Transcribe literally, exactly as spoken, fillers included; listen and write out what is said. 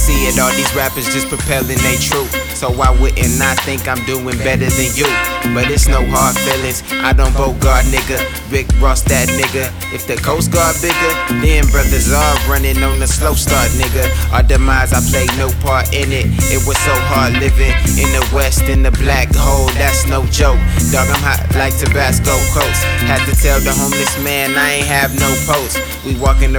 see it, all these rappers just propelling they truth. So why wouldn't I think I'm doing better than you? But it's no hard feelings, I don't Bogart nigga, Rick Ross that nigga. If the Coast Guard bigger, then brothers are running on the slow start nigga. Our demise, I played no part in it. It was so hard living in the West, in the black hole, that's no joke. Dog, I'm hot like Tabasco coast. Had to tell the homeless man I ain't have no post. We walking